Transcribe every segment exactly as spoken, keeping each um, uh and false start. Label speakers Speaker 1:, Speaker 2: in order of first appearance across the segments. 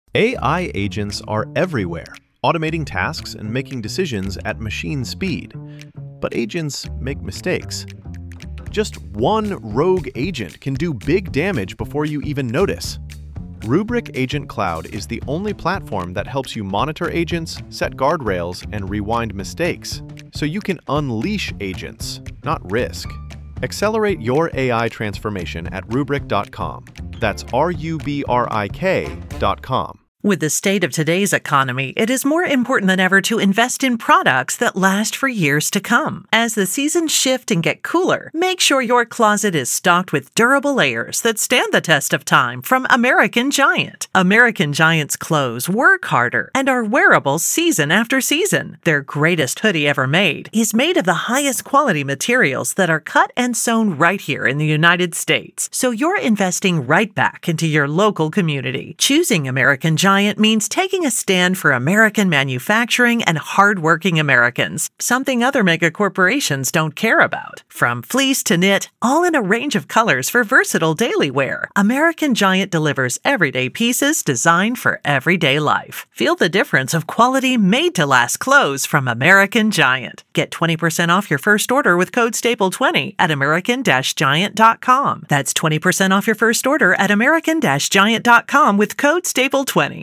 Speaker 1: A I agents are everywhere, automating tasks and making decisions at machine speed. But agents make mistakes. Just one rogue agent can do big damage before you even notice. Rubrik Agent Cloud is the only platform that helps you monitor agents, set guardrails, and rewind mistakes, so you can unleash agents, not risk. Accelerate your A I transformation at rubrik dot com. That's R U B R I K dot com.
Speaker 2: With the state of today's economy, it is more important than ever to invest in products that last for years to come. As the seasons shift and get cooler, make sure your closet is stocked with durable layers that stand the test of time from American Giant. American Giant's clothes work harder and are wearable season after season. Their greatest hoodie ever made is made of the highest quality materials that are cut and sewn right here in the United States. So you're investing right back into your local community. Choosing American Giant Giant means taking a stand for American manufacturing and hardworking Americans, something other mega corporations don't care about. From fleece to knit, all in a range of colors for versatile daily wear, American Giant delivers everyday pieces designed for everyday life. Feel the difference of quality made-to-last clothes from American Giant. Get twenty percent off your first order with code staple twenty at american giant dot com. That's twenty percent off your first order at american giant dot com with code staple twenty.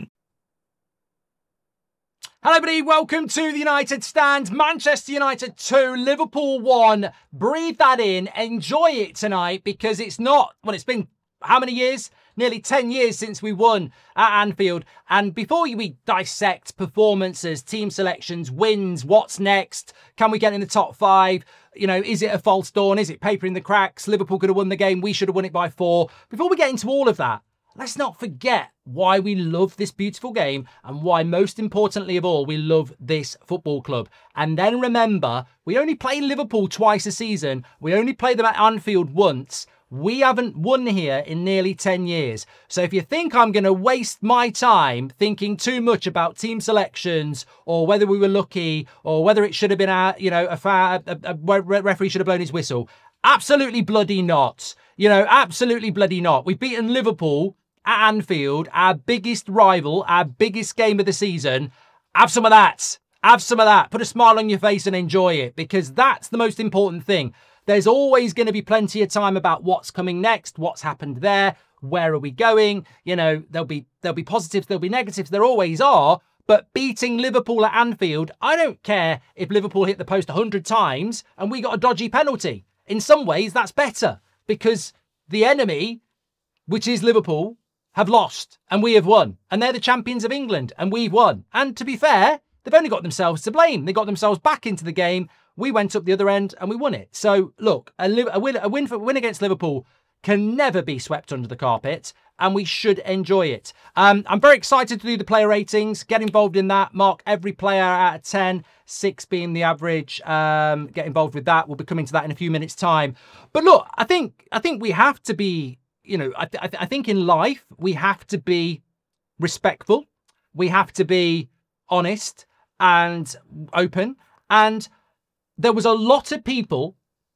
Speaker 3: Hello everybody, welcome to the United Stand. Manchester United two, Liverpool one. Breathe that in, enjoy it tonight, because it's not, well, it's been how many years? Nearly ten years since we won at Anfield. And before we dissect performances, team selections, wins, what's next, can we get in the top five? You know, is it a false dawn? Is it paper in the cracks? Liverpool could have won the game. We should have won it by four. Before we get into all of that, let's not forget why we love this beautiful game and why, most importantly of all, we love this football club. And then remember, we only play Liverpool twice a season. We only play them at Anfield once. We haven't won here in nearly ten years. So if you think I'm going to waste my time thinking too much about team selections or whether we were lucky or whether it should have been a, you know, a, fa- a, a, a referee should have blown his whistle, absolutely bloody not. You know, absolutely bloody not. We've beaten Liverpool at Anfield, our biggest rival, our biggest game of the season. Have some of that. Have some of that. Put a smile on your face and enjoy it, because that's the most important thing. There's always going to be plenty of time about what's coming next, what's happened there, where are we going? You know, there'll be there'll be positives, there'll be negatives, there always are. But beating Liverpool at Anfield, I don't care if Liverpool hit the post one hundred times and we got a dodgy penalty. In some ways, that's better, because the enemy, which is Liverpool, have lost and we have won. And they're the champions of England and we've won. And to be fair, they've only got themselves to blame. They got themselves back into the game. We went up the other end and we won it. So look, a, a, win, a win, for, win against Liverpool can never be swept under the carpet, and we should enjoy it. Um, I'm very excited to do the player ratings, get involved in that, mark every player out of ten, six being the average. Um, get involved with that. We'll be coming to that in a few minutes' time. But look, I think I think we have to be, you know, I, th- I, th- I think in life we have to be respectful. We have to be honest and open. And there was a lot of people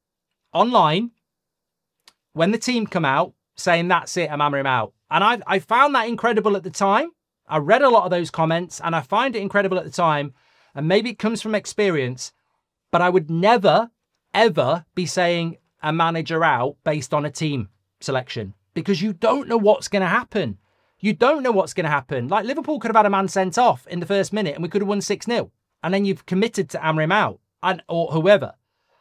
Speaker 3: online when the team come out saying, that's it, I'm hammering out. And I, I found that incredible at the time. I read a lot of those comments and I find it incredible at the time. And maybe it comes from experience, but I would never, ever be saying a manager out based on a team selection, because you don't know what's going to happen. You don't know what's going to happen. Like, Liverpool could have had a man sent off in the first minute and we could have won six nil. And then you've committed to hammer him out, and or whoever.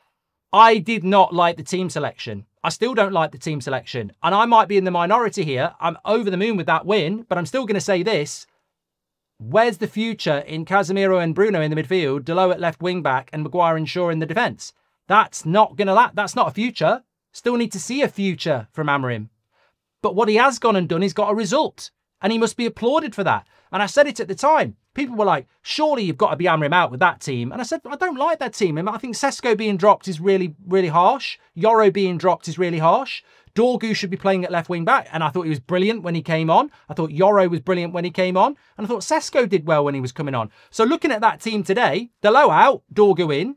Speaker 3: I did not like the team selection. I still don't like the team selection. And I might be in the minority here. I'm over the moon with that win, but I'm still going to say this. Where's the future in Casemiro and Bruno in the midfield, Dalot at left wing back, and Maguire and Shaw in the defence? That's not going to la- That's not a future. Still need to see a future from Amorim. But what he has gone and done is got a result, and he must be applauded for that. And I said it at the time. People were like, surely you've got to be hammering him out with that team. And I said, I don't like that team. I think Sesko being dropped is really, really harsh. Yoro being dropped is really harsh. Dorgu should be playing at left wing back. And I thought he was brilliant when he came on. I thought Yoro was brilliant when he came on. And I thought Sesko did well when he was coming on. So looking at that team today, Dalot out, Dorgu in,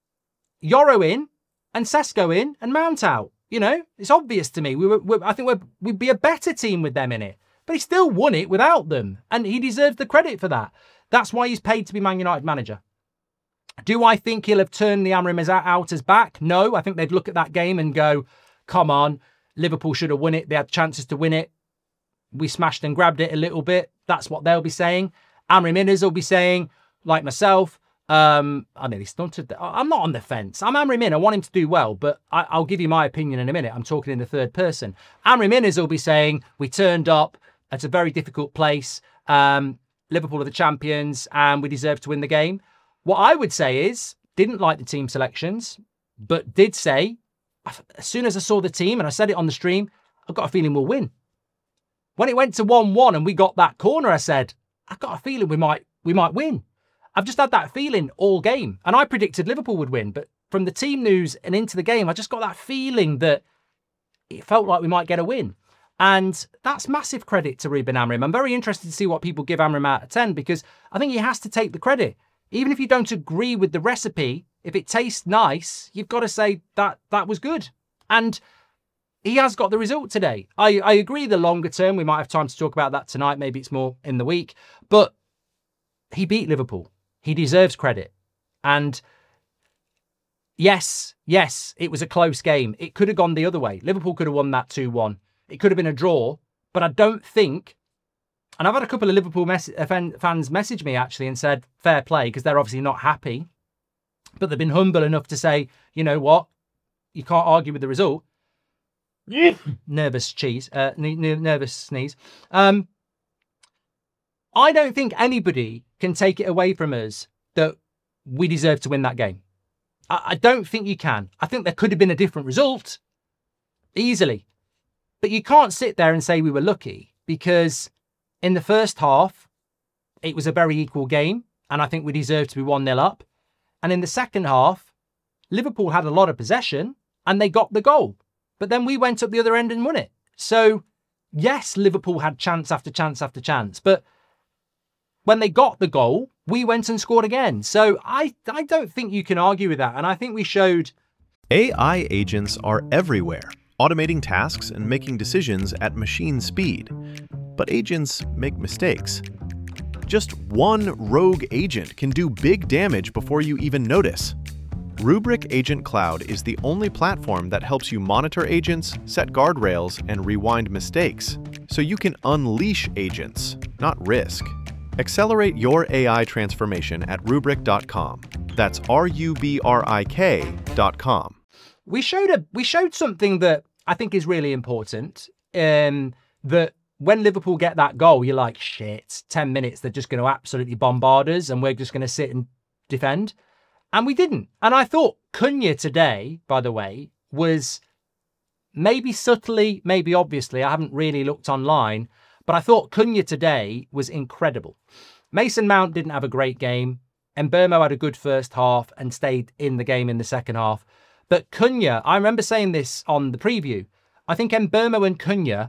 Speaker 3: Yoro in, and Sesko in, and Mount out. You know, it's obvious to me. We were, we, I think we're, we'd be a better team with them in it. but he still won it without them. And he deserves the credit for that. That's why he's paid to be Man United manager. Do I think he'll have turned the Amrim Outers back? No, I think they'd look at that game and go, come on, Liverpool should have won it. They had chances to win it. We smashed and grabbed it a little bit. That's what they'll be saying. Amrim Innes will be saying, like myself, um, I nearly stunted. I'm not on the fence. I'm Amrim In. I want him to do well, but I, I'll give you my opinion in a minute. I'm talking in the third person. Amrim Innes will be saying, we turned up at a very difficult place. Um, Liverpool are the champions and we deserve to win the game. What I would say is, didn't like the team selections, but did say, as soon as I saw the team, and I said it on the stream, I've got a feeling we'll win. When it went to one one and we got that corner, I said, I've got a feeling we might we might win. I've just had that feeling all game. And I predicted Liverpool would win. But from the team news and into the game, I just got that feeling that it felt like we might get a win. And that's massive credit to Ruben Amrim. I'm very interested to see what people give Amrim out of ten, because I think he has to take the credit. Even if you don't agree with the recipe, if it tastes nice, you've got to say that that was good. And he has got the result today. I, I agree the longer term, we might have time to talk about that tonight. Maybe it's more in the week. But he beat Liverpool. He deserves credit. And yes, yes, it was a close game. It could have gone the other way. Liverpool could have won that two one. It could have been a draw. But I don't think... And I've had a couple of Liverpool mes- fans message me, actually, and said, fair play, because they're obviously not happy. But they've been humble enough to say, you know what? You can't argue with the result. Nervous cheese. Uh, n- nervous sneeze. Um, I don't think anybody can take it away from us that we deserve to win that game. I, I don't think you can. I think there could have been a different result. Easily. But you can't sit there and say we were lucky, because... in the first half, it was a very equal game, and I think we deserved to be one nil up. And in the second half, Liverpool had a lot of possession, and they got the goal. But then we went up the other end and won it. So, yes, Liverpool had chance after chance after chance. But when they got the goal, we went and scored again. So I, I don't think you can argue with that. And I think we showed...
Speaker 1: A I agents are everywhere, automating tasks and making decisions at machine speed. But agents make mistakes. Just one rogue agent can do big damage before you even notice. Rubrik Agent Cloud is the only platform that helps you monitor agents, set guardrails, and rewind mistakes, so you can unleash agents, not risk. Accelerate your A I transformation at rubrik dot com. That's R U B R I K dot com.
Speaker 3: We showed a we showed something that I think is really important. Um, that when Liverpool get that goal, you're like, shit, ten minutes, they're just going to absolutely bombard us and we're just going to sit and defend. And we didn't. And I thought Cunha today, by the way, was maybe subtly, maybe obviously, I haven't really looked online, but I thought Cunha today was incredible. Mason Mount didn't have a great game. Mbeumo had a good first half and stayed in the game in the second half. But Cunha, I remember saying this on the preview, I think Mbeumo and Cunha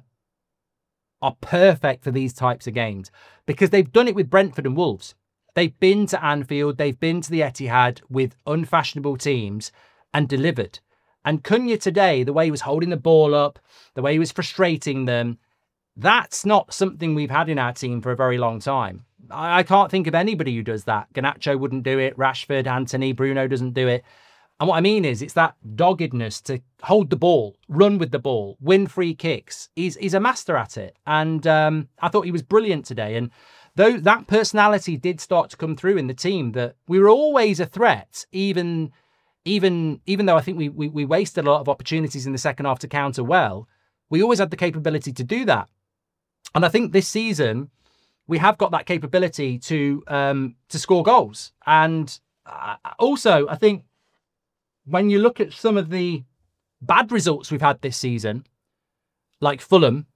Speaker 3: are perfect for these types of games because they've done it with Brentford and Wolves. They've been to Anfield, they've been to the Etihad with unfashionable teams and delivered. And Cunha today, the way he was holding the ball up, the way he was frustrating them, that's not something we've had in our team for a very long time. I, I can't think of anybody who does that. Garnacho wouldn't do it, Rashford, Anthony, Bruno doesn't do it. And what I mean is, it's that doggedness to hold the ball, run with the ball, win free kicks. He's he's a master at it. And um, I thought he was brilliant today. And though that personality did start to come through in the team, that we were always a threat, even even even though I think we, we, we wasted a lot of opportunities in the second half to counter well, we always had the capability to do that. And I think this season, we have got that capability to um, to score goals. And uh, also, I think, when you look at some of the bad results we've had this season, like Fulham,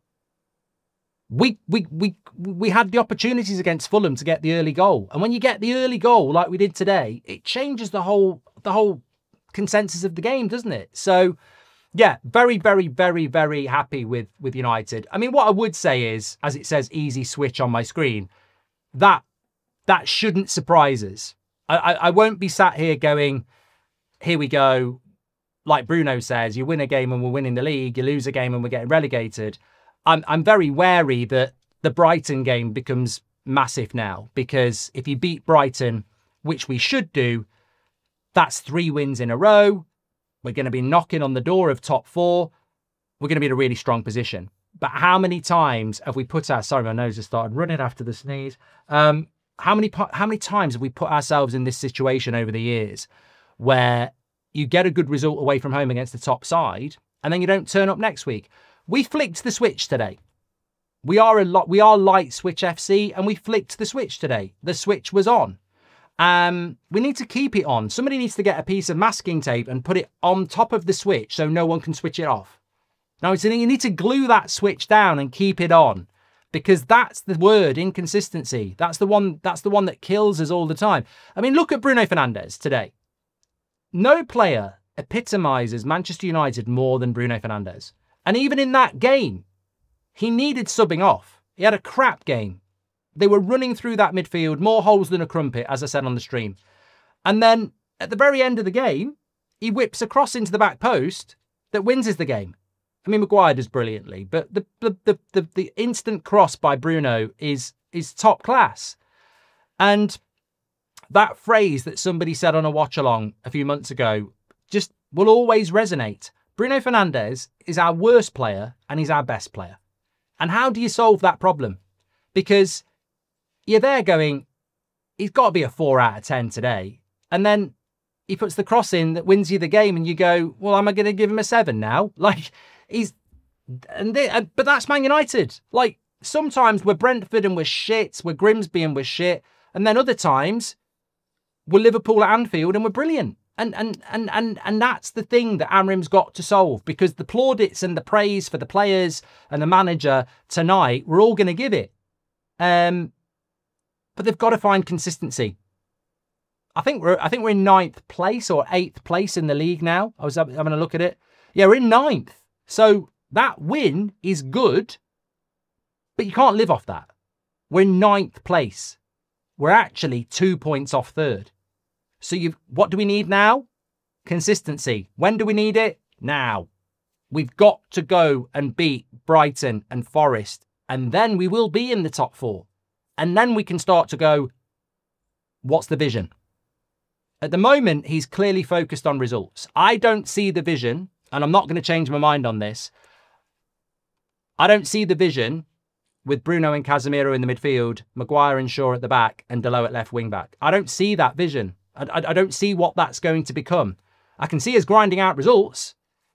Speaker 3: we we we we had the opportunities against Fulham to get the early goal. And when you get the early goal like we did today, it changes the whole the whole consensus of the game, doesn't it? So yeah, very, very, very, very happy with, with United. I mean, what I would say is, as it says easy switch on my screen, that that shouldn't surprise us. I, I, I won't be sat here going, here we go, like Bruno says, you win a game and we're winning the league, you lose a game and we're getting relegated. I'm I'm very wary that the Brighton game becomes massive now, because if you beat Brighton, which we should do, that's three wins in a row. We're going to be knocking on the door of top four. We're going to be in a really strong position. But how many times have we put our... Sorry, my nose has started running after the sneeze. Um, how many how many times have we put ourselves in this situation over the years where you get a good result away from home against the top side and then you don't turn up next week? We flicked the switch today. We are a lot. We are light switch F C, and we flicked the switch today. The switch was on. Um, we need to keep it on. Somebody needs to get a piece of masking tape and put it on top of the switch so no one can switch it off. Now, so you need to glue that switch down and keep it on, because that's the word, inconsistency. That's the one. That's the one that kills us all the time. I mean, look at Bruno Fernandes today. No player epitomizes Manchester United more than Bruno Fernandes, and even in that game, he needed subbing off. He had a crap game. They were running through that midfield, more holes than a crumpet, as I said on the stream. And then at the very end of the game, he whips a cross into the back post that wins us the game. I mean, Maguire does brilliantly, but the the the the, the instant cross by Bruno is is top class. And that phrase that somebody said on a watch along a few months ago just will always resonate. Bruno Fernandes is our worst player and he's our best player. And how do you solve that problem? Because you're there going, he's got to be a four out of ten today. And then he puts the cross in that wins you the game and you go, well, am I going to give him a seven now? Like, he's... and they, But that's Man United. Like, sometimes we're Brentford and we're shit, we're Grimsby and we're shit. And then other times, we're Liverpool at Anfield and we're brilliant. And and and and and that's the thing that Amrim's got to solve, because the plaudits and the praise for the players and the manager tonight, we're all going to give it. Um, but they've got to find consistency. I think we're I think we're in ninth place or eighth place in the league now. I was having a look at it. Yeah, we're in ninth. So that win is good, but you can't live off that. We're in ninth place. We're actually two points off third. So you, what do we need now? Consistency. When do we need it? Now. We've got to go and beat Brighton and Forest, and then we will be in the top four. And then we can start to go, what's the vision? At the moment, he's clearly focused on results. I don't see the vision, and I'm not going to change my mind on this. I don't see the vision with Bruno and Casemiro in the midfield, Maguire and Shaw at the back, and Dalot at left wing back. I don't see that vision. I, I don't see what that's going to become. I can see us grinding out results,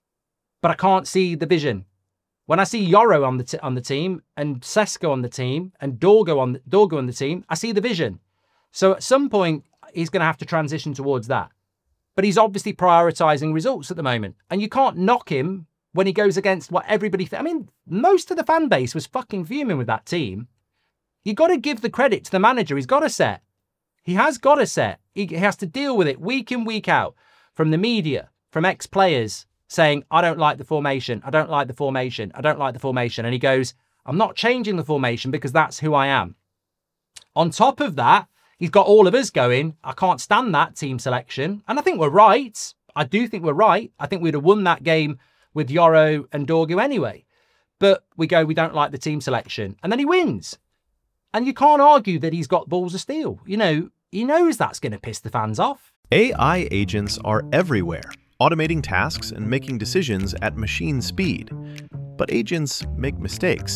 Speaker 3: but I can't see the vision. When I see Yoro on the t- on the team and Sesko on the team and Dorgo on the, Dorgo on the team, I see the vision. So at some point, he's going to have to transition towards that. But he's obviously prioritising results at the moment, and you can't knock him when he goes against what everybody... Th- I mean, most of the fan base was fucking fuming with that team. You got to give the credit to the manager. He's got a set. He has got a set. He has to deal with it week in, week out, from the media, from ex-players saying, I don't like the formation, I don't like the formation, I don't like the formation. And he goes, I'm not changing the formation because that's who I am. On top of that, he's got all of us going, I can't stand that team selection. And I think we're right. I do think we're right. I think we'd have won that game with Yoro and Dorgu anyway. But we go, we don't like the team selection. And then he wins. And you can't argue that he's got balls of steel. You know, he knows that's going to piss the fans off.
Speaker 1: A I agents are everywhere, automating tasks and making decisions at machine speed. But agents make mistakes.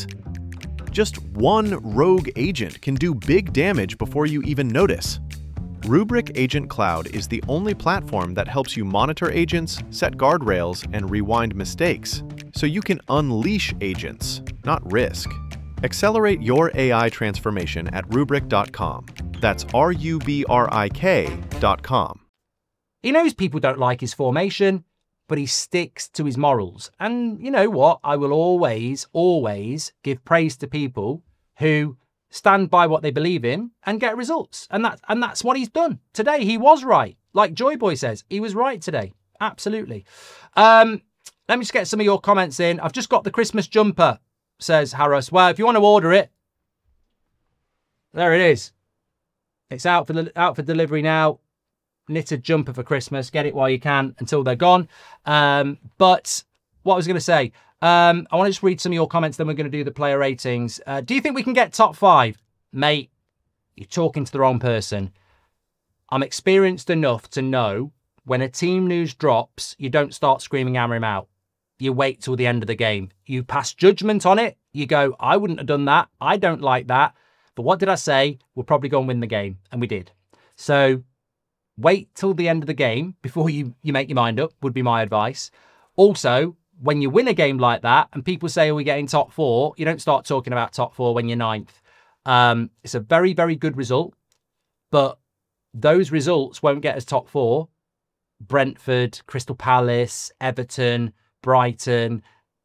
Speaker 1: Just one rogue agent can do big damage before you even notice. Rubrik Agent Cloud is the only platform that helps you monitor agents, set guardrails, and rewind mistakes, so you can unleash agents, not risk. Accelerate your A I transformation at rubrik dot com. That's R U B R I K dot com.
Speaker 3: He knows people don't like his formation, but he sticks to his morals. And you know what? I will always, always give praise to people who stand by what they believe in and get results. And, that, and that's what he's done. Today, he was right. Like Joy Boy says, he was right today. Absolutely. Um, let me just get some of your comments in. I've just got the Christmas jumper, says Harris. Well, if you want to order it, there it is. It's out for out for delivery now. Knitted jumper for Christmas. Get it while you can until they're gone. Um, but what I was going to say, um, I want to just read some of your comments, then we're going to do the player ratings. Uh, do you think we can get top five? Mate, you're talking to the wrong person. I'm experienced enough to know when a team news drops, you don't start screaming Amrim out. You wait till the end of the game. You pass judgment on it. You go, I wouldn't have done that. I don't like that. But what did I say? We'll probably go and win the game. And we did. So wait till the end of the game before you, you make your mind up, would be my advice. Also, when you win a game like that and people say, are we getting top four? You don't start talking about top four when you're ninth. Um, it's a very, very good result. But those results won't get us top four. Brentford, Crystal Palace, Everton, Brighton,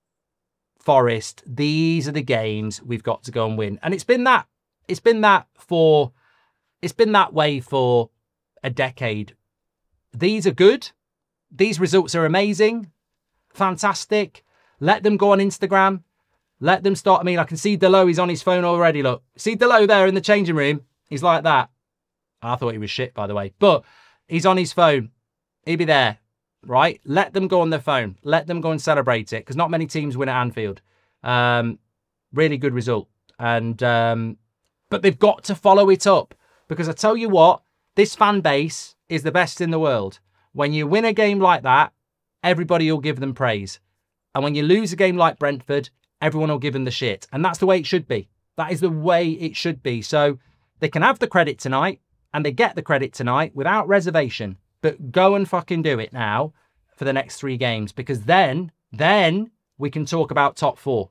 Speaker 3: Forest. These are the games we've got to go and win. And it's been that. It's been that for, it's been that way for a decade. These are good. These results are amazing. Fantastic. Let them go on Instagram. Let them start. I mean, I can see Delo. He's on his phone already. Look, see Delo there in the changing room. He's like that. I thought he was shit, by the way, but he's on his phone. He'll be there, right? Let them go on their phone. Let them go and celebrate it, because not many teams win at Anfield. Um, really good result. And um, but they've got to follow it up, because I tell you what, this fan base is the best in the world. When you win a game like that, everybody will give them praise. And when you lose a game like Brentford, everyone will give them the shit. And that's the way it should be. That is the way it should be. So they can have the credit tonight, and they get the credit tonight without reservation. But go and fucking do it now for the next three games, because then, then we can talk about top four.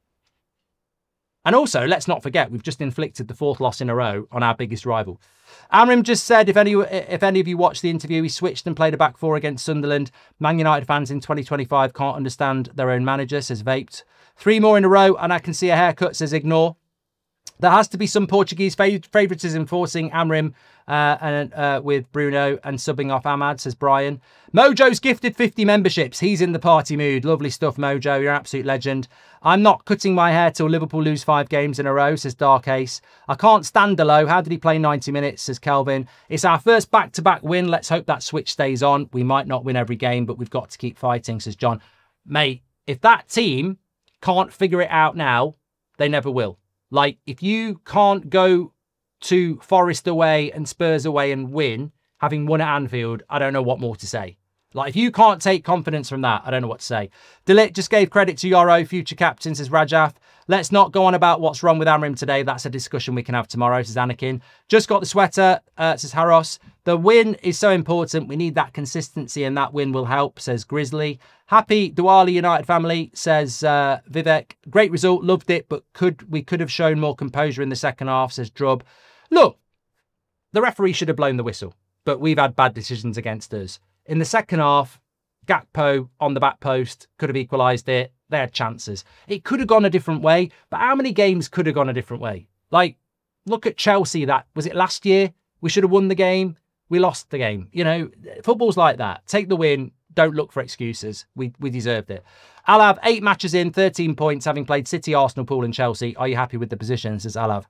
Speaker 3: And also, let's not forget, we've just inflicted the fourth loss in a row on our biggest rival. Amrim just said, if any if any of you watched the interview, he switched and played a back four against Sunderland. Man United fans in twenty twenty-five can't understand their own manager, says Vaped. Three more in a row, and I can see a haircut, says Ignore. There has to be some Portuguese fav- favouritism forcing Amrim uh, and uh, with Bruno and subbing off Ahmad, says Brian. Mojo's gifted fifty memberships. He's in the party mood. Lovely stuff, Mojo. You're an absolute legend. I'm not cutting my hair till Liverpool lose five games in a row, says Dark Ace. I can't stand Delo. How did he play ninety minutes, says Kelvin. It's our first back-to-back win. Let's hope that switch stays on. We might not win every game, but we've got to keep fighting, says John. Mate, if that team can't figure it out now, they never will. Like, if you can't go to Forest away and Spurs away and win, having won at Anfield, I don't know what more to say. Like, if you can't take confidence from that, I don't know what to say. Delit just gave credit to Yoro, future captain, says Rajaf. Let's not go on about what's wrong with Amrim today. That's a discussion we can have tomorrow, says Anakin. Just got the sweater, uh, says Haros. The win is so important. We need that consistency, and that win will help, says Grizzly. Happy Diwali United family, says uh, Vivek. Great result, loved it, but could we could have shown more composure in the second half, says Drub. Look, the referee should have blown the whistle, but we've had bad decisions against us. In the second half, Gakpo on the back post could have equalised it. They had chances. It could have gone a different way, but how many games could have gone a different way? Like, look at Chelsea. That was it last year? We should have won the game. We lost the game. You know, football's like that. Take the win. Don't look for excuses. We we deserved it. Alav, eight matches in, thirteen points, having played City, Arsenal, Pool and Chelsea. Are you happy with the position, says Alav?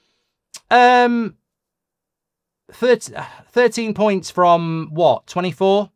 Speaker 3: Um, thirteen points from what, twenty-four?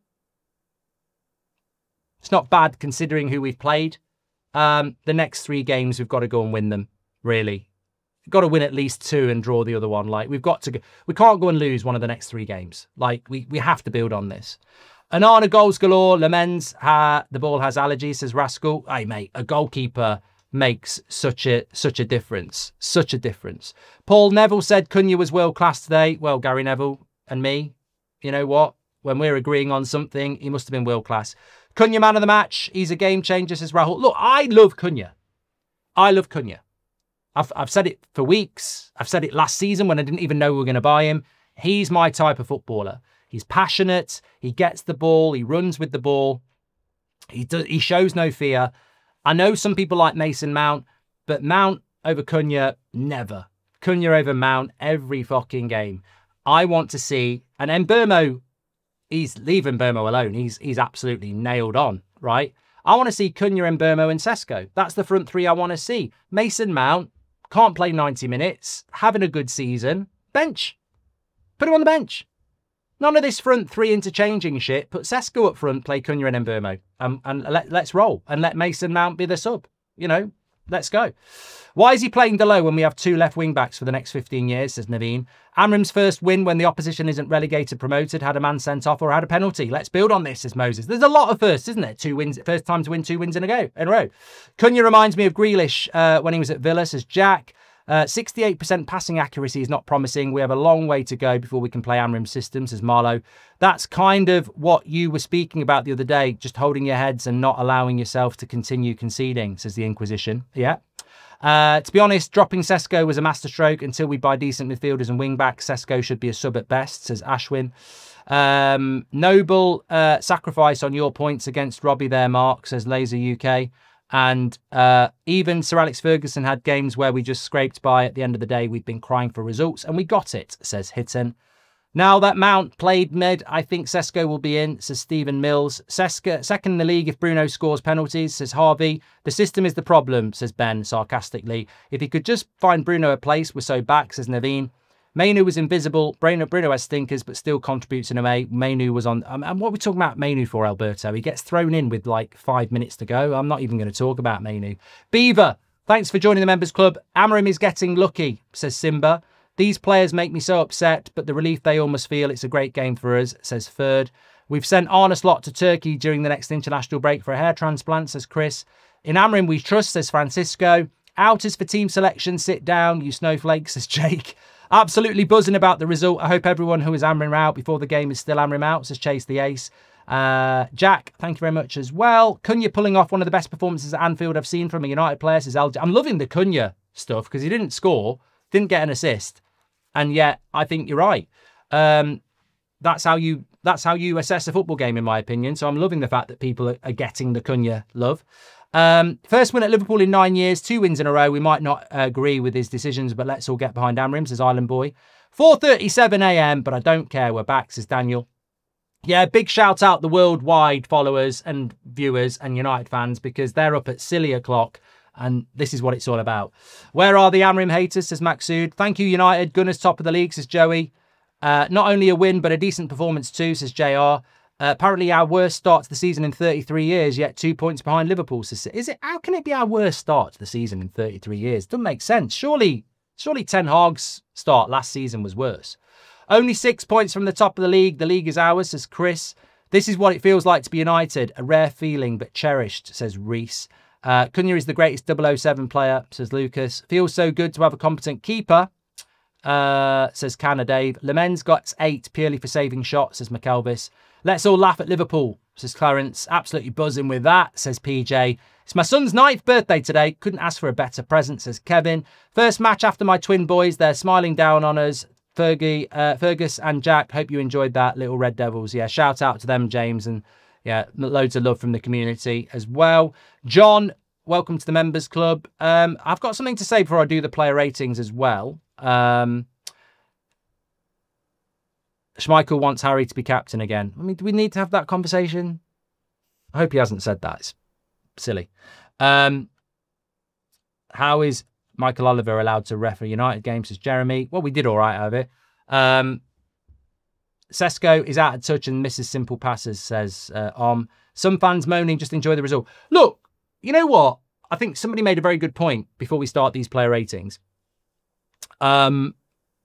Speaker 3: It's not bad considering who we've played. Um, the next three games, we've got to go and win them, really. We've got to win at least two and draw the other one. Like, we've got to go, we can't go and lose one of the next three games. Like, we, we have to build on this. Anana goals galore. Lemens, ha, the ball has allergies, says Rascal. Hey, mate, a goalkeeper makes such a such a difference. Such a difference. Paul Neville said Cunha was world class today. Well, Gary Neville and me, you know what? When we're agreeing on something, he must have been world class. Cunha man of the match. He's a game changer, says Rahul. Look, I love Cunha. I love Cunha. I've, I've said it for weeks. I've said it last season when I didn't even know we were going to buy him. He's my type of footballer. He's passionate. He gets the ball. He runs with the ball. He does, he shows no fear. I know some people like Mason Mount, but Mount over Cunha, never. Cunha over Mount every fucking game. I want to see, and Mbeumo, he's leaving Mbeumo alone. He's he's absolutely nailed on, right? I want to see Cunha, Mbeumo and Sesko. That's the front three I want to see. Mason Mount can't play ninety minutes, having a good season. Bench. Put him on the bench. None of this front three interchanging shit. Put Sesko up front, play Cunha and Mbeumo, um, and let, let's roll. And let Mason Mount be the sub. You know, let's go. Why is he playing Delo when we have two left wing backs for the next fifteen years, says Naveen. Amrim's first win when the opposition isn't relegated, promoted, had a man sent off or had a penalty. Let's build on this, says Moses. There's a lot of firsts, isn't there? Two wins, first time to win two wins in a go, in a row. Cunha reminds me of Grealish uh, when he was at Villa, says Jack. Uh, sixty-eight percent passing accuracy is not promising. We have a long way to go before we can play Amrim's system, says Marlowe. That's kind of what you were speaking about the other day, just holding your heads and not allowing yourself to continue conceding, says the Inquisition. Yeah. Uh, to be honest, dropping Sesko was a masterstroke. Until we buy decent midfielders and wing-backs, Sesko should be a sub at best, says Ashwin. Um, noble uh, sacrifice on your points against Robbie there, Mark, says Laser U K. And uh, even Sir Alex Ferguson had games where we just scraped by. At the end of the day, we've been crying for results, and we got it, says Hitton. Now that Mount played mid, I think Sesko will be in, says Stephen Mills. Sesko, second in the league if Bruno scores penalties, says Harvey. The system is the problem, says Ben sarcastically. If he could just find Bruno a place, we're so back, says Naveen. Mainu was invisible. Bruno, Bruno has stinkers, but still contributes in a way. Mainu was on... Um, and what are we talking about Mainu for, Alberto? He gets thrown in with like five minutes to go. I'm not even going to talk about Mainu. Beaver, thanks for joining the members club. Amorim is getting lucky, says Simba. These players make me so upset, but the relief they all must feel. It's a great game for us, says Third. We've sent Arne Slot to Turkey during the next international break for a hair transplant, says Chris. In Amorim we trust, says Francisco. Outers for team selection, sit down, you snowflakes, says Jake. Absolutely buzzing about the result. I hope everyone who is Amorim out before the game is still Amorim out, says Chase the Ace. Uh, Jack, thank you very much as well. Cunha pulling off one of the best performances at Anfield I've seen from a United player, says L J. I'm loving the Cunha stuff because he didn't score, didn't get an assist, and yet I think you're right. Um, that's how you that's how you assess a football game, in my opinion. So I'm loving the fact that people are, are getting the Cunha love. Um, first win at Liverpool in nine years, two wins in a row. We might not uh, agree with his decisions, but let's all get behind Amorim, says Island Boy. four thirty-seven a.m, but I don't care. We're back, says Daniel. Yeah, big shout out the worldwide followers and viewers and United fans because they're up at silly o'clock and this is what it's all about. Where are the Amorim haters, says Maxud. Thank you, United. Gunners top of the league, says Joey. Uh, not only a win, but a decent performance too, says J R. Uh, apparently our worst start to the season in thirty-three years, yet two points behind Liverpool. Says, is it? How can it be our worst start to the season in thirty-three years? Doesn't make sense. Surely, surely Ten Hag's start last season was worse. Only six points from the top of the league. The league is ours, says Chris. This is what it feels like to be United. A rare feeling, but cherished, says Reese. Uh, Cunha is the greatest double oh seven player, says Lucas. Feels so good to have a competent keeper, uh, says Canna Dave. Lemens got eight purely for saving shots, says McElvis. Let's all laugh at Liverpool, says Clarence. Absolutely buzzing with that, says P J. It's my son's ninth birthday today. Couldn't ask for a better present, says Kevin. First match after my twin boys. They're smiling down on us. Fergie, uh, Fergus and Jack, hope you enjoyed that. Little Red Devils. Yeah, shout out to them, James. And yeah, loads of love from the community as well. John, welcome to the members club. Um, I've got something to say before I do the player ratings as well. Um, Schmeichel wants Harry to be captain again. I mean, do we need to have that conversation? I hope he hasn't said that. It's silly. Um, how is Michael Oliver allowed to ref a United game, says Jeremy? Well, we did all right out of it. Um, Sesko is out of touch and misses simple passes, says uh, Om. Some fans moaning, just enjoy the result. Look, you know what? I think somebody made a very good point before we start these player ratings. Um,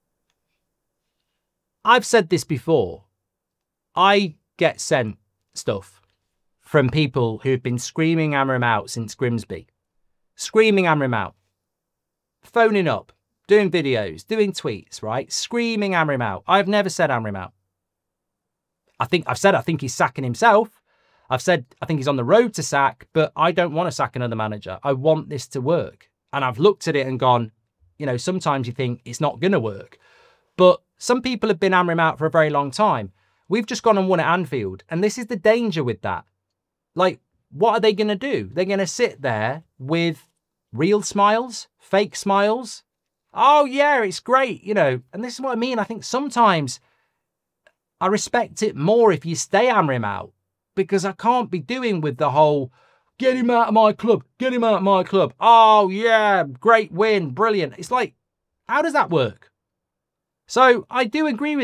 Speaker 3: I've said this before. I get sent stuff from people who've been screaming Amorim out since Grimsby. Screaming Amorim out. Phoning up. Doing videos. Doing tweets, right? Screaming Amorim out. I've never said Amorim out. I think I've said I think he's sacking himself. I've said I think he's on the road to sack, but I don't want to sack another manager. I want this to work. And I've looked at it and gone, you know, sometimes you think it's not going to work. But some people have been Amorim out for a very long time. We've just gone and won at Anfield. And this is the danger with that. Like, what are they going to do? They're going to sit there with real smiles, fake smiles. Oh, yeah, it's great, you know. And this is what I mean. I think sometimes I respect it more if you stay Amorim out. Because I can't be doing with the whole, get him out of my club, get him out of my club. Oh, yeah, great win, brilliant. It's like, how does that work? So I do agree with that.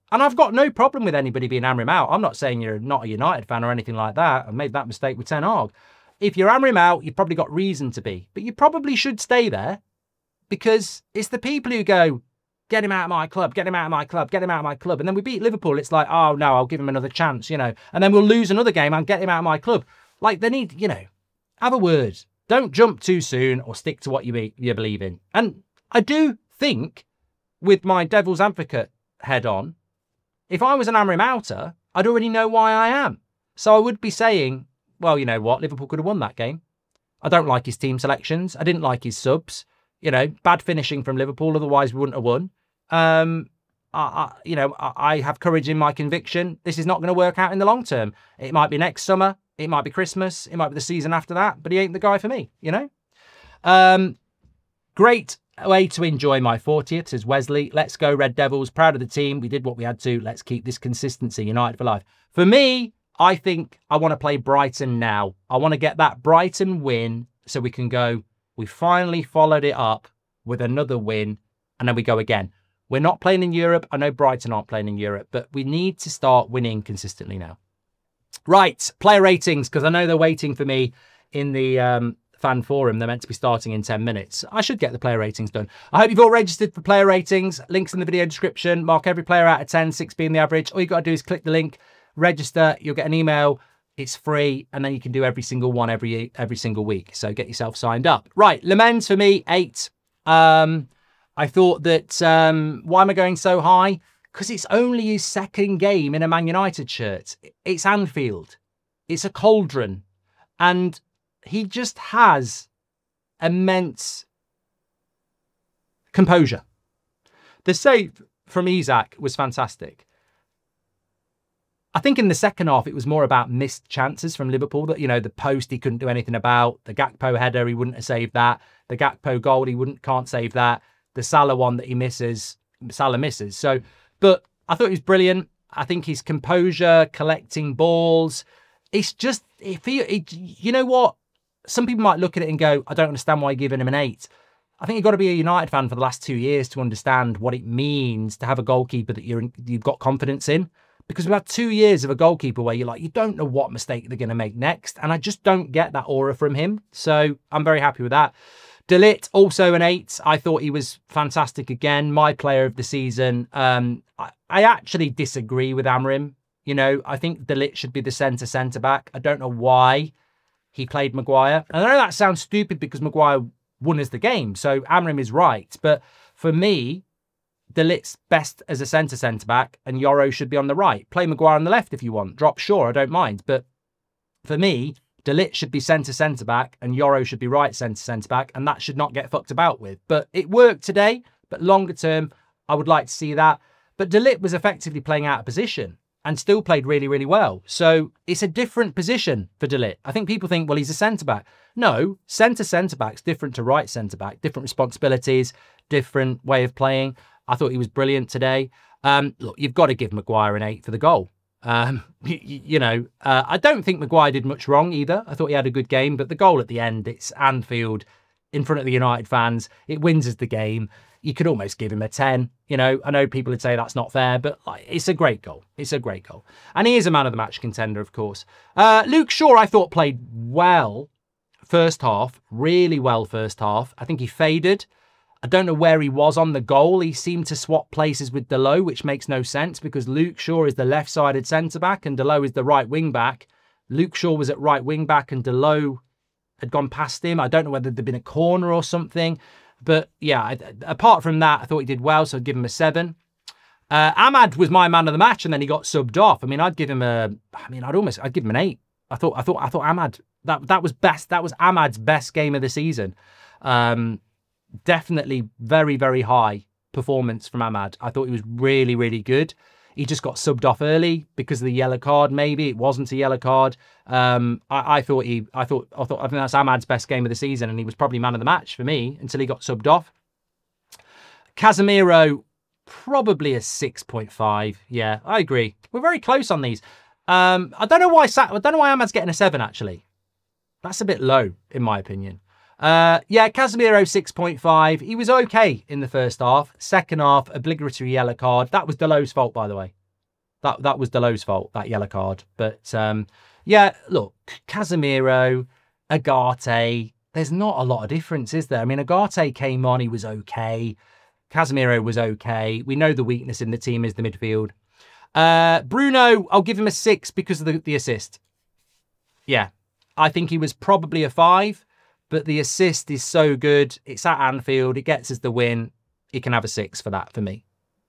Speaker 3: And I've got no problem with anybody being hammering him out. I'm not saying you're not a United fan or anything like that. I made that mistake with Ten Hag. If you're hammering him out, you've probably got reason to be. But you probably should stay there because it's the people who go, get him out of my club, get him out of my club, get him out of my club. And then we beat Liverpool. It's like, oh, no, I'll give him another chance, you know. And then we'll lose another game and get him out of my club. Like, they need, you know, have a word. Don't jump too soon or stick to what you, be, you believe in. And I do think, with my devil's advocate head on, if I was an hammer him outer, I'd already know why I am. So I would be saying, well, you know what? Liverpool could have won that game. I don't like his team selections. I didn't like his subs. You know, bad finishing from Liverpool. Otherwise, we wouldn't have won. Um, I, I, you know, I, I have courage in my conviction. This is not going to work out in the long term. It might be next summer. It might be Christmas. It might be the season after that. But he ain't the guy for me, you know? Um, great way to enjoy my fortieth, says Wesley. Let's go, Red Devils. Proud of the team. We did what we had to. Let's keep this consistency. United for life. For me, I think I want to play Brighton now. I want to get that Brighton win so we can go, we finally followed it up with another win, and then we go again. We're not playing in Europe. I know Brighton aren't playing in Europe, but we need to start winning consistently now. Right, player ratings, because I know they're waiting for me in the um, fan forum. They're meant to be starting in ten minutes. I should get the player ratings done. I hope you've all registered for player ratings. Links in the video description. Mark every player out of ten, six being the average. All you got to do is click the link, register. You'll get an email. It's free, and then you can do every single one every every single week. So get yourself signed up. Right, Le Mans for me, eight. Um, I thought that, um, why am I going so high? Because it's only his second game in a Man United shirt. It's Anfield. It's a cauldron. And he just has immense composure. The save from Isak was fantastic. I think in the second half, it was more about missed chances from Liverpool. That, you know, the post he couldn't do anything about. The Gakpo header, he wouldn't have saved that. The Gakpo goal, he wouldn't can't save that. The Salah one that he misses, Salah misses. So, but I thought he was brilliant. I think his composure, collecting balls, it's just, if he, it, you know what? Some people might look at it and go, I don't understand why you're giving him an eight. I think you've got to be a United fan for the last two years to understand what it means to have a goalkeeper that you're, you've got confidence in. Because we've had two years of a goalkeeper where you're like, you don't know what mistake they're going to make next. And I just don't get that aura from him. So I'm very happy with that. De Ligt, also an eight. I thought he was fantastic again. My player of the season. Um, I, I actually disagree with Amorim. You know, I think De Ligt should be the centre centre-back. I don't know why he played Maguire. And I know that sounds stupid because Maguire won us the game. So Amorim is right. But for me, De Ligt's best as a centre centre-back and Yoro should be on the right. Play Maguire on the left if you want. Drop Shaw, I don't mind. But for me, De Ligt should be centre centre-back and Yoro should be right centre centre-back, and that should not get fucked about with. But it worked today, but longer term, I would like to see that. But De Ligt was effectively playing out of position and still played really, really well. So it's a different position for De Ligt. I think people think, well, he's a centre-back. No, centre centre-back's different to right centre-back. Different responsibilities, different way of playing. I thought he was brilliant today. Um, look, you've got to give Maguire an eight for the goal. Um, you, you know, uh, I don't think Maguire did much wrong either. I thought he had a good game, but the goal at the end, it's Anfield in front of the United fans. It wins us the game. You could almost give him a ten. You know, I know people would say that's not fair, but like, it's a great goal. It's a great goal. And he is a man of the match contender, of course. Uh, Luke Shaw, I thought played well first half, really well first half. I think he faded. I don't know where he was on the goal. He seemed to swap places with Dalot, which makes no sense because Luke Shaw is the left-sided centre-back and Dalot is the right wing-back. Luke Shaw was at right wing-back and Dalot had gone past him. I don't know whether there'd been a corner or something. But yeah, I, apart from that, I thought he did well, so I'd give him a seven. Uh, Ahmad was my man of the match and then he got subbed off. I mean, I'd give him a, I mean, I'd almost, I'd give him an eight. I thought, I thought, I thought Ahmad, that, that was best. That was Ahmad's best game of the season. Um, Definitely very, very high performance from Ahmad. I thought he was really, really good. He just got subbed off early because of the yellow card. Maybe it wasn't a yellow card. Um, I, I thought he, I thought, I thought, I think that's Ahmad's best game of the season, and he was probably man of the match for me until he got subbed off. Casemiro, probably a six point five. Yeah, I agree. We're very close on these. Um, I don't know why. I don't know why Ahmad's getting a seven. Actually, that's a bit low in my opinion. Uh, yeah, Casemiro six point five. He was okay in the first half. Second half, obligatory yellow card. That was Dalot's fault, by the way. That that was Dalot's fault, that yellow card. But um, yeah, look, Casemiro, Ugarte, there's not a lot of difference, is there? I mean, Ugarte came on, he was okay. Casemiro was okay. We know the weakness in the team is the midfield. Uh, Bruno, I'll give him a six because of the, the assist. Yeah, I think he was probably a five, but the assist is so good. It's at Anfield. It gets us the win. He can have a six for that for me.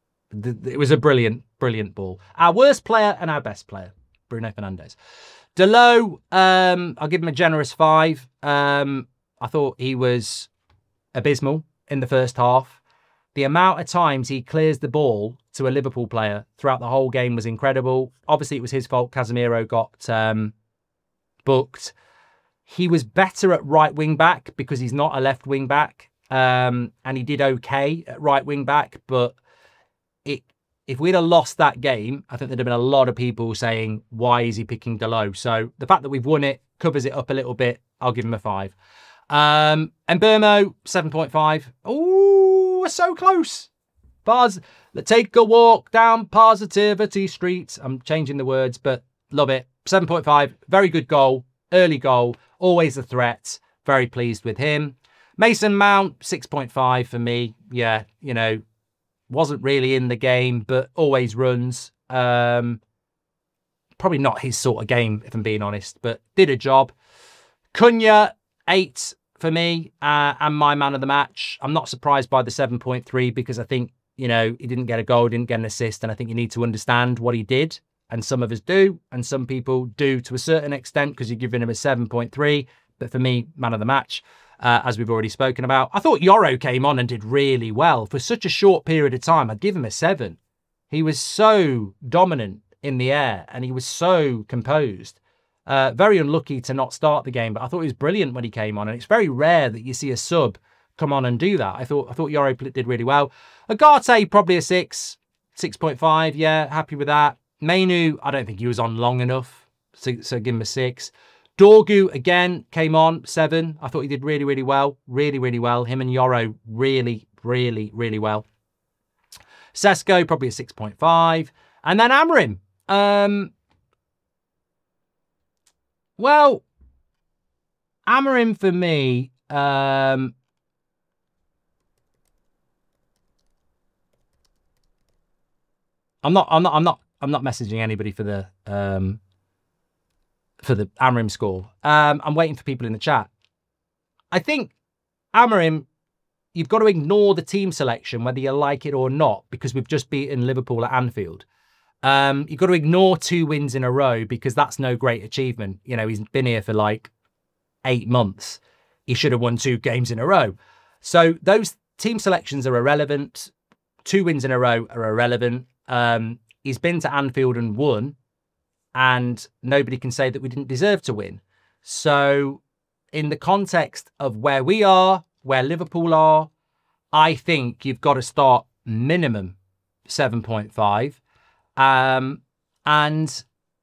Speaker 3: It was a brilliant, brilliant ball. Our worst player and our best player, Bruno Fernandes. Dalot, um, I'll give him a generous five. Um, I thought he was abysmal in the first half. The amount of times he clears the ball to a Liverpool player throughout the whole game was incredible. Obviously, it was his fault. Casemiro got um, booked. He was better at right wing back because he's not a left wing back. Um, and he did okay at right wing back. But it, if we'd have lost that game, I think there'd have been a lot of people saying, why is he picking Dalot? So the fact that we've won it covers it up a little bit. I'll give him a five. Um, and Mbeumo, seven point five. Ooh, we're so close. Bars, let's take a walk down Positivity Street. I'm changing the words, but love it. seven point five, very good goal, early goal, always a threat. Very pleased with him. Mason Mount, six point five for me. Yeah, you know, wasn't really in the game, but always runs. Um, probably not his sort of game, if I'm being honest, but did a job. Cunha, eight for me, uh, and my man of the match. I'm not surprised by the seven point three because I think, you know, he didn't get a goal, didn't get an assist, and I think you need to understand what he did. And some of us do, and some people do to a certain extent because you're giving him a seven point three. But for me, man of the match, uh, as we've already spoken about. I thought Yoro came on and did really well. For such a short period of time, I'd give him a seven. He was so dominant in the air, and he was so composed. Uh, very unlucky to not start the game, but I thought he was brilliant when he came on, and it's very rare that you see a sub come on and do that. I thought I thought Yoro did really well. Ugarte, probably a six, six point five, yeah, happy with that. Mainu, I don't think he was on long enough, so, so give him a six. Dorgu, again, came on, seven. I thought he did really, really well, really, really well. Him and Yoro, really, really, really well. Sesko, probably a six point five. And then Amorim. Um, well, Amorim for me, um, I'm not, I'm not, I'm not, I'm not messaging anybody for the, um, for the Amorim score. Um, I'm waiting for people in the chat. I think Amorim, you've got to ignore the team selection, whether you like it or not, because we've just beaten Liverpool at Anfield. Um, you've got to ignore two wins in a row because that's no great achievement. You know, he's been here for like eight months. He should have won two games in a row. So those team selections are irrelevant. Two wins in a row are irrelevant. Um, he's been to Anfield and won, and nobody can say that we didn't deserve to win. So in the context of where we are, where Liverpool are, I think you've got to start minimum seven point five. Um, and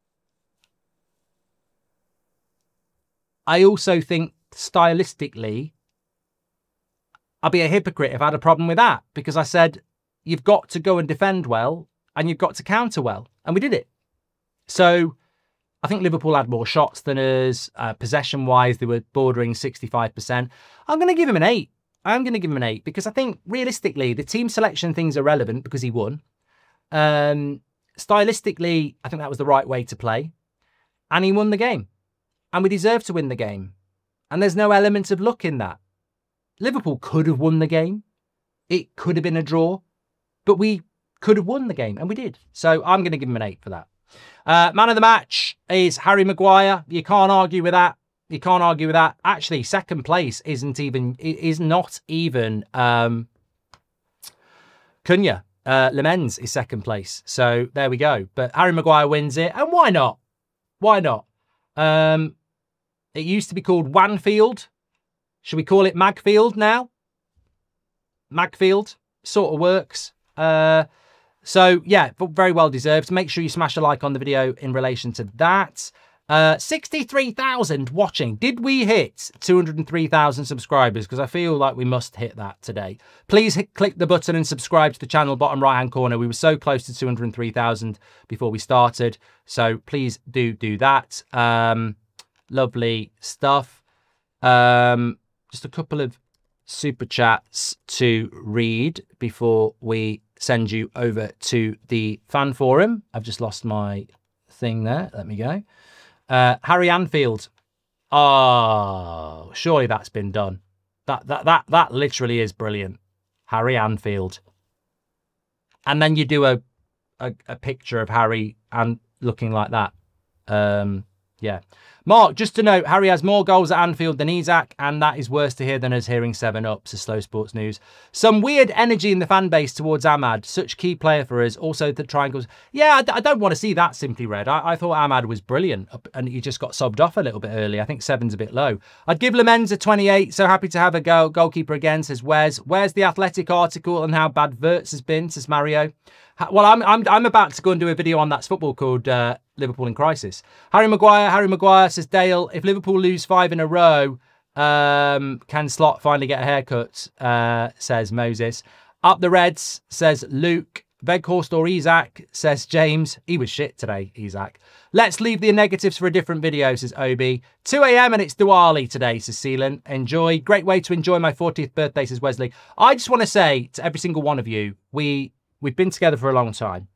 Speaker 3: I also think stylistically, I'll be a hypocrite if I had a problem with that, because I said, you've got to go and defend well and you've got to counter well. And we did it. So I think Liverpool had more shots than us. Uh, possession-wise, they were bordering sixty-five percent. I'm going to give him an eight. I'm going to give him an eight because I think, realistically, the team selection things are relevant because he won. Um, stylistically, I think that was the right way to play. And he won the game. And we deserve to win the game. And there's no element of luck in that. Liverpool could have won the game. It could have been a draw. But we could have won the game, and we did. So I'm going to give him an eight for that. Uh, man of the match is Harry Maguire. You can't argue with that. You can't argue with that. Actually, second place isn't even is not even um, Cunha. Uh, Lemens is second place. So there we go. But Harry Maguire wins it, and why not? Why not? Um, it used to be called Wanfield. Should we call it Magfield now? Magfield sort of works. Uh, so yeah, very well deserved. Make sure you smash a like on the video in relation to that. Uh, sixty-three thousand watching. Did we hit two hundred three thousand subscribers? Because I feel like we must hit that today. Please hit, click the button and subscribe to the channel, bottom right-hand corner. We were so close to two hundred three thousand before we started. So please do do that. Um, lovely stuff. Um, just a couple of super chats to read before we send you over to the fan forum. I've just lost my thing there. Let me go. Uh, Harry Anfield. Oh, surely that's been done. That that that that literally is brilliant. Harry Anfield. And then you do a a, a picture of Harry and looking like that. Um, yeah. Mark, just to note, Harry has more goals at Anfield than Isak, and that is worse to hear than us hearing seven up, so Slow Sports News. Some weird energy in the fan base towards Ahmad, such key player for us. Also, the triangles. Yeah, I, d- I don't want to see that, Simply Red. I, I thought Ahmad was brilliant, and he just got subbed off a little bit early. I think seven's a bit low. I'd give Lemens a twenty-eight, so happy to have a go- goalkeeper again, says Wes. Where's the Athletic article on how bad Wirtz has been, says Mario. Well, I'm I'm I'm about to go and do a video on That's Football called uh, Liverpool in Crisis. Harry Maguire, Harry Maguire says Dale, if Liverpool lose five in a row, um, can Slot finally get a haircut? Uh, says Moses. Up the Reds, says Luke. Veghorst or Isak, says James. He was shit today, Isak. Let's leave the negatives for a different video, says Obi. two a.m. and it's Diwali today, says Sealan. Enjoy. Great way to enjoy my fortieth birthday, says Wesley. I just want to say to every single one of you, we... We've been together for a long time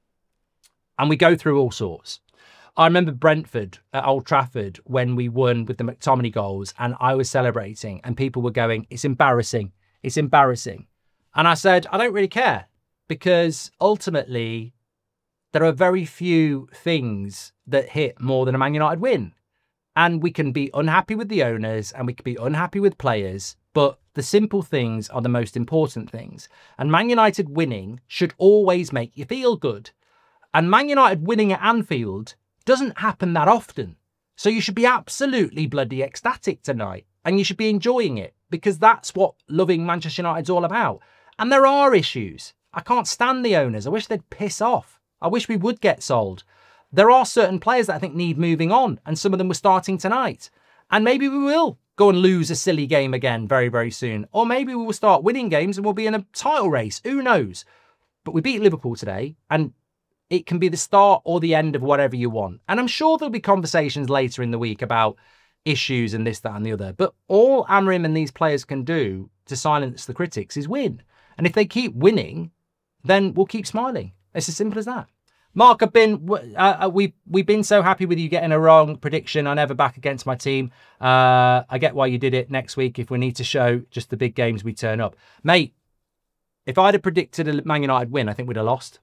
Speaker 3: and we go through all sorts. I remember Brentford at Old Trafford when we won with the McTominay goals and I was celebrating and people were going, it's embarrassing. It's embarrassing. And I said, I don't really care because ultimately there are very few things that hit more than a Man United win. And we can be unhappy with the owners and we can be unhappy with players, but the simple things are the most important things. And Man United winning should always make you feel good. And Man United winning at Anfield doesn't happen that often. So you should be absolutely bloody ecstatic tonight. And you should be enjoying it because that's what loving Manchester United's all about. And there are issues. I can't stand the owners. I wish they'd piss off. I wish we would get sold. There are certain players that I think need moving on. And some of them were starting tonight. And maybe we will go and lose a silly game again very, very soon. Or maybe we will start winning games and we'll be in a title race. Who knows? But we beat Liverpool today and it can be the start or the end of whatever you want. And I'm sure there'll be conversations later in the week about issues and this, that and the other. But all Amorim and these players can do to silence the critics is win. And if they keep winning, then we'll keep smiling. It's as simple as that. Mark, I've been, uh, we, we've been so happy with you getting a wrong prediction. I never back against my team. Uh, I get why you did it. Next week, if we need to show just the big games, we turn up. Mate, if I'd have predicted a Man United win, I think we'd have lost.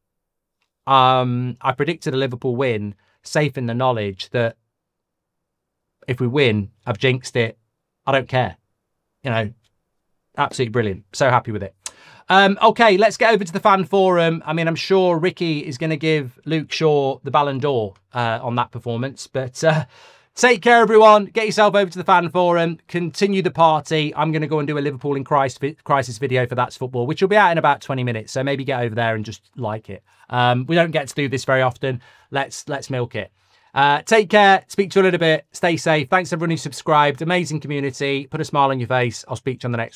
Speaker 3: Um, I predicted a Liverpool win, safe in the knowledge that if we win, I've jinxed it. I don't care. You know, absolutely brilliant. So happy with it. Um, okay, let's get over to the fan forum. I mean, I'm sure Ricky is going to give Luke Shaw the Ballon d'Or uh, on that performance. But uh, take care, everyone. Get yourself over to the fan forum. Continue the party. I'm going to go and do a Liverpool in Crisis video for That's Football, which will be out in about twenty minutes. So maybe get over there and just like it. Um, we don't get to do this very often. Let's let's milk it. Uh, take care. Speak to you a little bit. Stay safe. Thanks everyone who subscribed. Amazing community. Put a smile on your face. I'll speak to you on the next one.